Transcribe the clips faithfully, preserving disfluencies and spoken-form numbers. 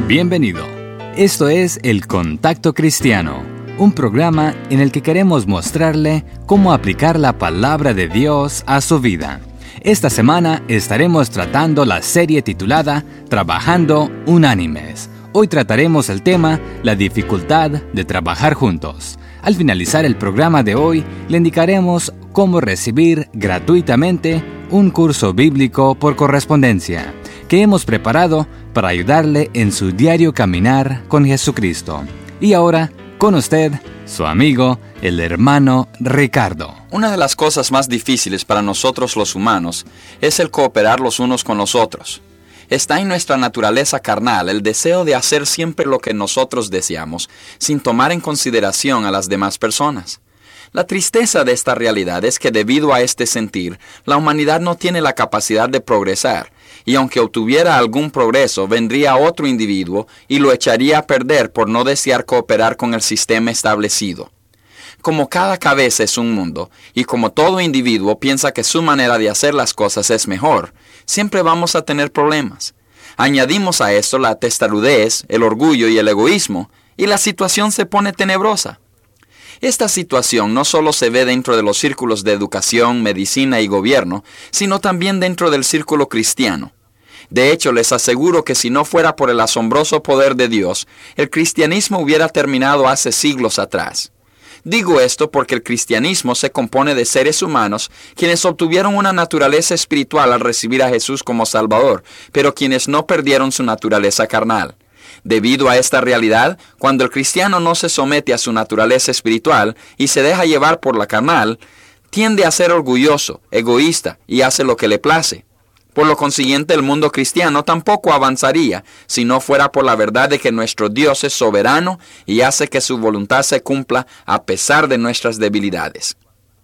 Bienvenido. Esto es El Contacto Cristiano, un programa en el que queremos mostrarle cómo aplicar la palabra de Dios a su vida. Esta semana estaremos tratando la serie titulada Trabajando Unánimes. Hoy trataremos el tema La dificultad de trabajar juntos. Al finalizar el programa de hoy, le indicaremos cómo recibir gratuitamente un curso bíblico por correspondencia que hemos preparado para ayudarle en su diario caminar con Jesucristo. Y ahora, con usted, su amigo, el hermano Ricardo. Una de las cosas más difíciles para nosotros los humanos es el cooperar los unos con los otros. Está en nuestra naturaleza carnal el deseo de hacer siempre lo que nosotros deseamos, sin tomar en consideración a las demás personas. La tristeza de esta realidad es que debido a este sentir, la humanidad no tiene la capacidad de progresar, y aunque obtuviera algún progreso, vendría otro individuo y lo echaría a perder por no desear cooperar con el sistema establecido. Como cada cabeza es un mundo, y como todo individuo piensa que su manera de hacer las cosas es mejor, siempre vamos a tener problemas. Añadimos a esto la testarudez, el orgullo y el egoísmo, y la situación se pone tenebrosa. Esta situación no solo se ve dentro de los círculos de educación, medicina y gobierno, sino también dentro del círculo cristiano. De hecho, les aseguro que si no fuera por el asombroso poder de Dios, el cristianismo hubiera terminado hace siglos atrás. Digo esto porque el cristianismo se compone de seres humanos quienes obtuvieron una naturaleza espiritual al recibir a Jesús como Salvador, pero quienes no perdieron su naturaleza carnal. Debido a esta realidad, cuando el cristiano no se somete a su naturaleza espiritual y se deja llevar por la carnal, tiende a ser orgulloso, egoísta y hace lo que le place. Por lo consiguiente, el mundo cristiano tampoco avanzaría si no fuera por la verdad de que nuestro Dios es soberano y hace que su voluntad se cumpla a pesar de nuestras debilidades.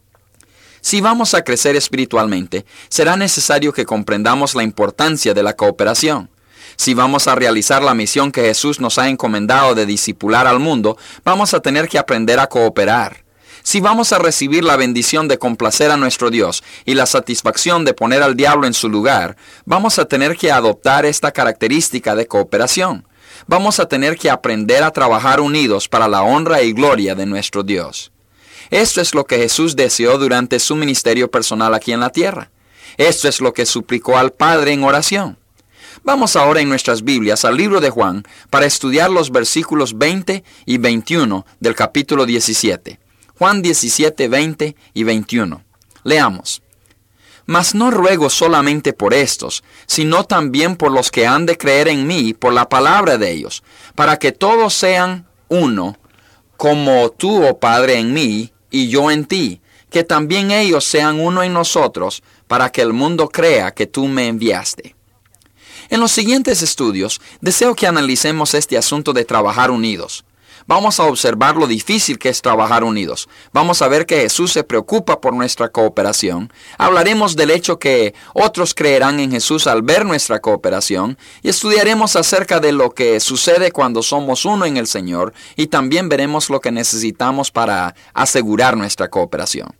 Si vamos a crecer espiritualmente, será necesario que comprendamos la importancia de la cooperación. Si vamos a realizar la misión que Jesús nos ha encomendado de discipular al mundo, vamos a tener que aprender a cooperar. Si vamos a recibir la bendición de complacer a nuestro Dios y la satisfacción de poner al diablo en su lugar, vamos a tener que adoptar esta característica de cooperación. Vamos a tener que aprender a trabajar unidos para la honra y gloria de nuestro Dios. Esto es lo que Jesús deseó durante su ministerio personal aquí en la tierra. Esto es lo que suplicó al Padre en oración. Vamos ahora en nuestras Biblias al libro de Juan para estudiar los versículos veinte y veintiuno del capítulo diecisiete. Juan diecisiete, veinte y veintiuno. Leamos. Mas no ruego solamente por estos, sino también por los que han de creer en mí por la palabra de ellos, para que todos sean uno, como tú, oh Padre, en mí y yo en ti, que también ellos sean uno en nosotros, para que el mundo crea que tú me enviaste. En los siguientes estudios, deseo que analicemos este asunto de trabajar unidos. Vamos a observar lo difícil que es trabajar unidos. Vamos a ver que Jesús se preocupa por nuestra cooperación. Hablaremos del hecho que otros creerán en Jesús al ver nuestra cooperación. Y estudiaremos acerca de lo que sucede cuando somos uno en el Señor. Y también veremos lo que necesitamos para asegurar nuestra cooperación.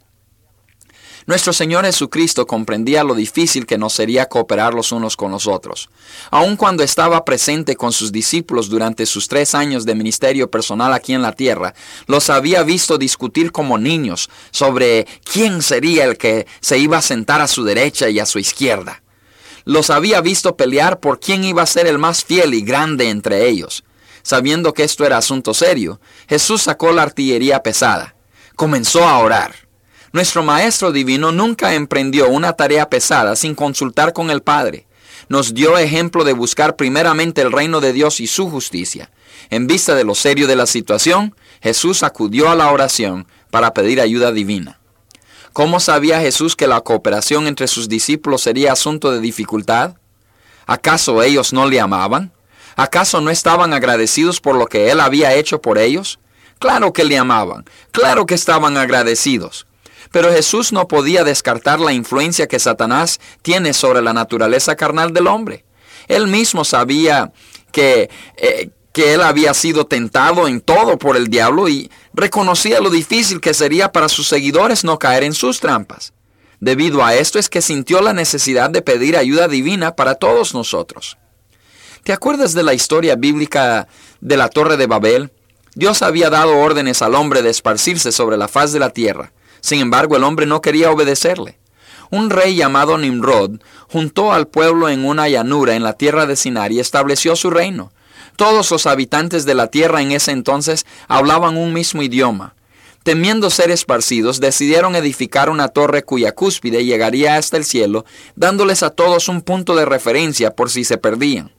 Nuestro Señor Jesucristo comprendía lo difícil que nos sería cooperar los unos con los otros. Aun cuando estaba presente con sus discípulos durante sus tres años de ministerio personal aquí en la tierra, los había visto discutir como niños sobre quién sería el que se iba a sentar a su derecha y a su izquierda. Los había visto pelear por quién iba a ser el más fiel y grande entre ellos. Sabiendo que esto era asunto serio, Jesús sacó la artillería pesada. Comenzó a orar. Nuestro Maestro Divino nunca emprendió una tarea pesada sin consultar con el Padre. Nos dio ejemplo de buscar primeramente el reino de Dios y su justicia. En vista de lo serio de la situación, Jesús acudió a la oración para pedir ayuda divina. ¿Cómo sabía Jesús que la cooperación entre sus discípulos sería asunto de dificultad? ¿Acaso ellos no le amaban? ¿Acaso no estaban agradecidos por lo que Él había hecho por ellos? Claro que le amaban, claro que estaban agradecidos. Pero Jesús no podía descartar la influencia que Satanás tiene sobre la naturaleza carnal del hombre. Él mismo sabía que, eh, que él había sido tentado en todo por el diablo y reconocía lo difícil que sería para sus seguidores no caer en sus trampas. Debido a esto es que sintió la necesidad de pedir ayuda divina para todos nosotros. ¿Te acuerdas de la historia bíblica de la Torre de Babel? Dios había dado órdenes al hombre de esparcirse sobre la faz de la tierra. Sin embargo, el hombre no quería obedecerle. Un rey llamado Nimrod juntó al pueblo en una llanura en la tierra de Sinar y estableció su reino. Todos los habitantes de la tierra en ese entonces hablaban un mismo idioma. Temiendo ser esparcidos, decidieron edificar una torre cuya cúspide llegaría hasta el cielo, dándoles a todos un punto de referencia por si se perdían.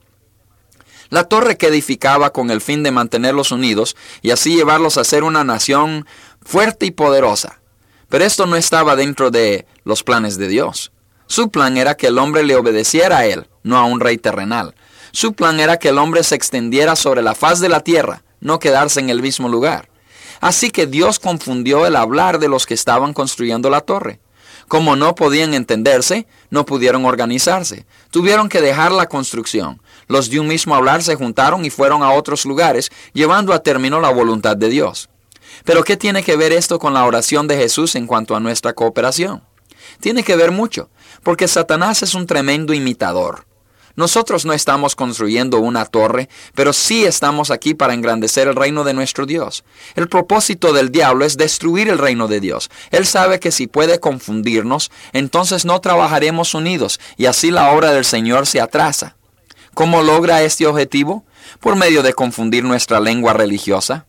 La torre que edificaba con el fin de mantenerlos unidos y así llevarlos a ser una nación fuerte y poderosa. Pero esto no estaba dentro de los planes de Dios. Su plan era que el hombre le obedeciera a él, no a un rey terrenal. Su plan era que el hombre se extendiera sobre la faz de la tierra, no quedarse en el mismo lugar. Así que Dios confundió el hablar de los que estaban construyendo la torre. Como no podían entenderse, no pudieron organizarse. Tuvieron que dejar la construcción. Los de un mismo hablar se juntaron y fueron a otros lugares, llevando a término la voluntad de Dios. Pero ¿qué tiene que ver esto con la oración de Jesús en cuanto a nuestra cooperación? Tiene que ver mucho, porque Satanás es un tremendo imitador. Nosotros no estamos construyendo una torre, pero sí estamos aquí para engrandecer el reino de nuestro Dios. El propósito del diablo es destruir el reino de Dios. Él sabe que si puede confundirnos, entonces no trabajaremos unidos y así la obra del Señor se atrasa. ¿Cómo logra este objetivo? Por medio de confundir nuestra lengua religiosa.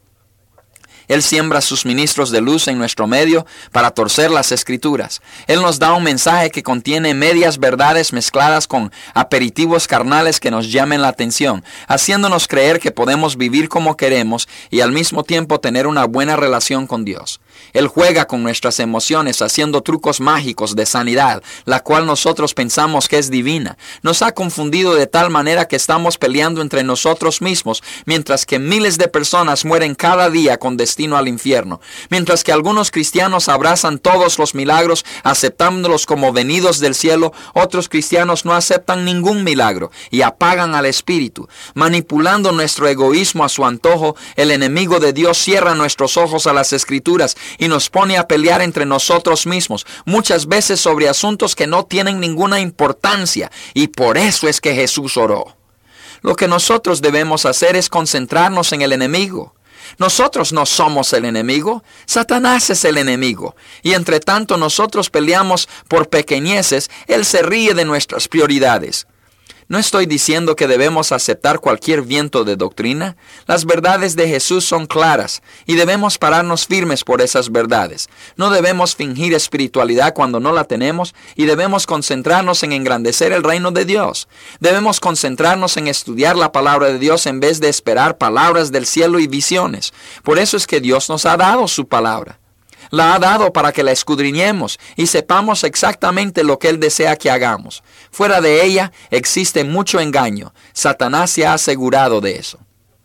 Él siembra sus ministros de luz en nuestro medio para torcer las Escrituras. Él nos da un mensaje que contiene medias verdades mezcladas con aperitivos carnales que nos llamen la atención, haciéndonos creer que podemos vivir como queremos y al mismo tiempo tener una buena relación con Dios. Él juega con nuestras emociones haciendo trucos mágicos de sanidad, la cual nosotros pensamos que es divina. Nos ha confundido de tal manera que estamos peleando entre nosotros mismos, mientras que miles de personas mueren cada día con destino al infierno. Mientras que algunos cristianos abrazan todos los milagros, aceptándolos como venidos del cielo, otros cristianos no aceptan ningún milagro y apagan al Espíritu. Manipulando nuestro egoísmo a su antojo, el enemigo de Dios cierra nuestros ojos a las Escrituras y nos pone a pelear entre nosotros mismos, muchas veces sobre asuntos que no tienen ninguna importancia, y por eso es que Jesús oró. Lo que nosotros debemos hacer es concentrarnos en el enemigo. Nosotros no somos el enemigo, Satanás es el enemigo, y entre tanto nosotros peleamos por pequeñeces, él se ríe de nuestras prioridades. No estoy diciendo que debemos aceptar cualquier viento de doctrina. Las verdades de Jesús son claras y debemos pararnos firmes por esas verdades. No debemos fingir espiritualidad cuando no la tenemos y debemos concentrarnos en engrandecer el reino de Dios. Debemos concentrarnos en estudiar la palabra de Dios en vez de esperar palabras del cielo y visiones. Por eso es que Dios nos ha dado su palabra. La ha dado para que la escudriñemos y sepamos exactamente lo que Él desea que hagamos. Fuera de ella existe mucho engaño. Satanás se ha asegurado de eso.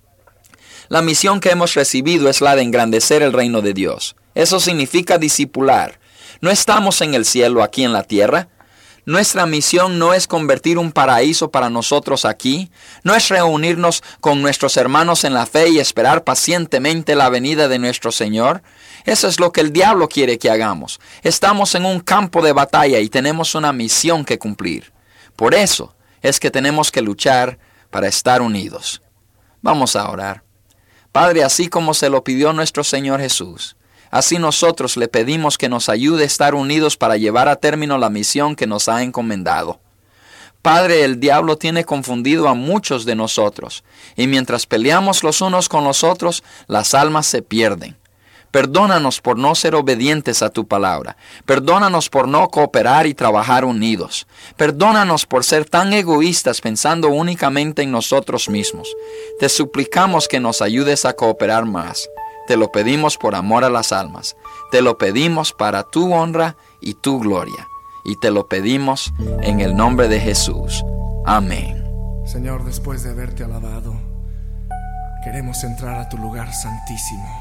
La misión que hemos recibido es la de engrandecer el reino de Dios. Eso significa discipular. No estamos en el cielo aquí en la tierra. Nuestra misión no es convertir un paraíso para nosotros aquí. No es reunirnos con nuestros hermanos en la fe y esperar pacientemente la venida de nuestro Señor. Eso es lo que el diablo quiere que hagamos. Estamos en un campo de batalla y tenemos una misión que cumplir. Por eso es que tenemos que luchar para estar unidos. Vamos a orar. Padre, así como se lo pidió nuestro Señor Jesús, así nosotros le pedimos que nos ayude a estar unidos para llevar a término la misión que nos ha encomendado. Padre, el diablo tiene confundido a muchos de nosotros, y mientras peleamos los unos con los otros, las almas se pierden. Perdónanos por no ser obedientes a tu palabra. Perdónanos por no cooperar y trabajar unidos. Perdónanos por ser tan egoístas pensando únicamente en nosotros mismos. Te suplicamos que nos ayudes a cooperar más. Te lo pedimos por amor a las almas. Te lo pedimos para tu honra y tu gloria. Y te lo pedimos en el nombre de Jesús. Amén. Señor, después de haberte alabado, queremos entrar a tu lugar santísimo.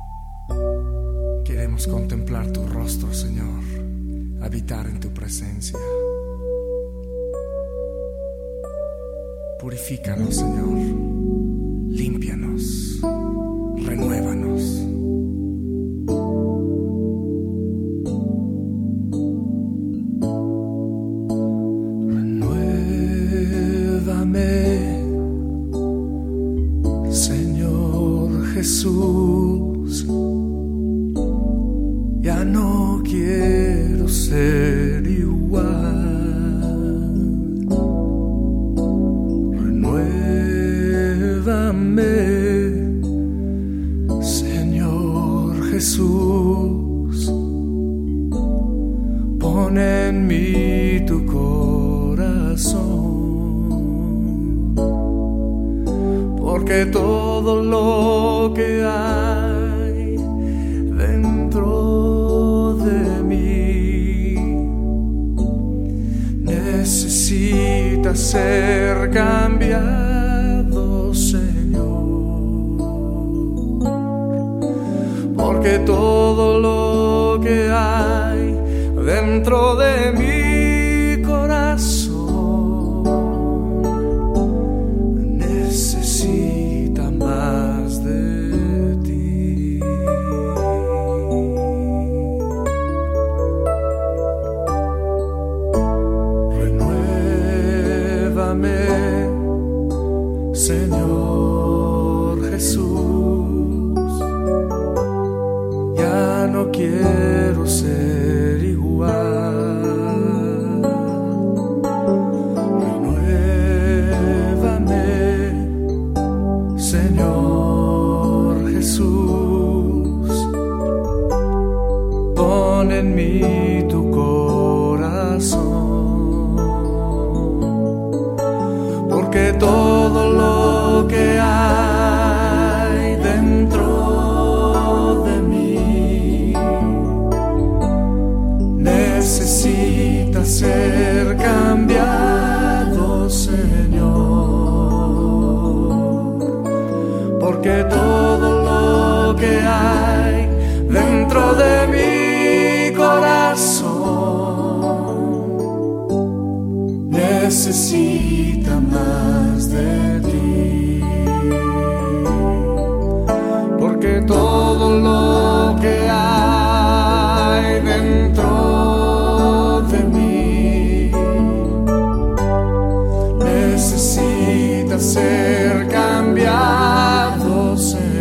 Queremos contemplar tu rostro, Señor, habitar en tu presencia. Purifícanos, Señor, límpianos, renuévanos. Renuévame, Jesús, ya no quiero ser igual. Renuévame, Señor Jesús, pon en mí tu corazón, porque todo lo que hay dentro de mí necesita ser cambiado, Señor, porque todo lo que hay dentro de mi corazón necesita más de ti. Renuévame, Señor Jesús, ya no quiero ser igual. Señor Jesús, pon en mí tu corazón, porque todo lo que hay dentro de mí necesita ser cambiado, Señor, porque todo lo que hay dentro de mi corazón necesita más de ti, porque todo lo que hay dentro de mí necesita ser cambiado,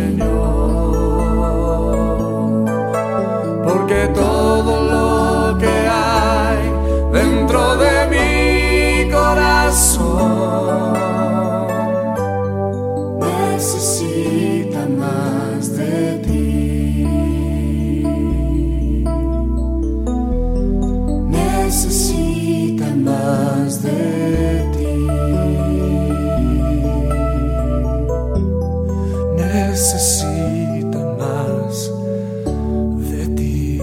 Señor, porque todo lo que hay dentro de mi corazón necesita más de ti, necesita más de ti, necesita más de ti.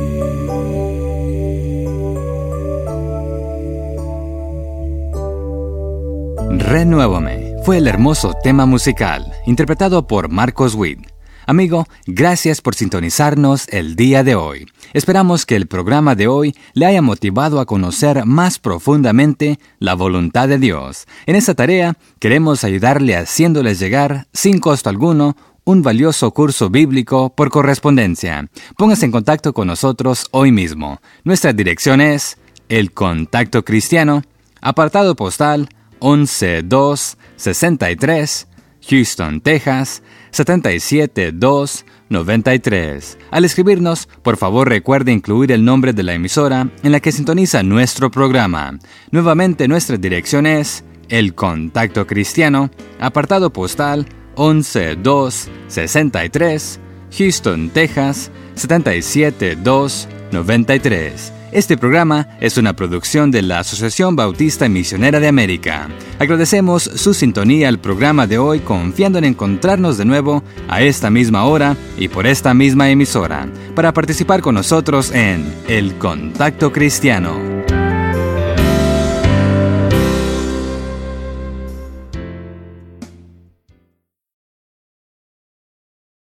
Renuévame fue el hermoso tema musical interpretado por Marcos Witt. Amigo, gracias por sintonizarnos el día de hoy. Esperamos que el programa de hoy le haya motivado a conocer más profundamente la voluntad de Dios. En esta tarea queremos ayudarle haciéndoles llegar, sin costo alguno, un valioso curso bíblico por correspondencia. Póngase en contacto con nosotros hoy mismo. Nuestra dirección es El Contacto Cristiano, apartado postal once dos sesenta y tres, Houston, Texas, setenta y siete dos noventa y tres. Al escribirnos, por favor recuerde incluir el nombre de la emisora en la que sintoniza nuestro programa. Nuevamente nuestra dirección es El Contacto Cristiano, apartado postal once dos sesenta y tres, Houston, Texas, setenta y siete dos noventa y tres. Este programa es una producción de la Asociación Bautista Misionera de América. Agradecemos su sintonía al programa de hoy, confiando en encontrarnos de nuevo a esta misma hora y por esta misma emisora, para participar con nosotros en El Contacto Cristiano.